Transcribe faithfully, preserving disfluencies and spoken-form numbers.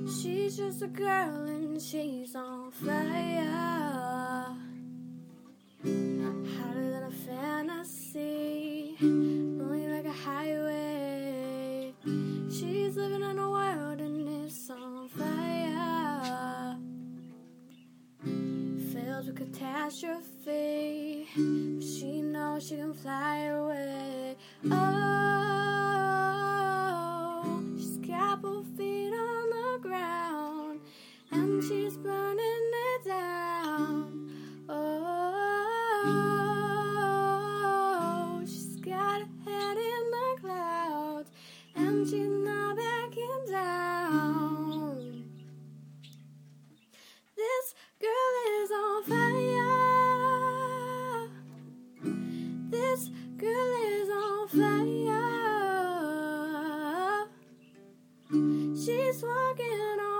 She's just a girl and she's on fire, hotter than a fantasy, moving like a highway. She's living in a world and it's on fire, filled with catastrophe, but she knows she can fly away. Oh, she's got both feet on the ground and she's burning it down. Oh, she's got her head in the clouds and she's not backing down. This girl is on fire. This girl is on fire. She's walking on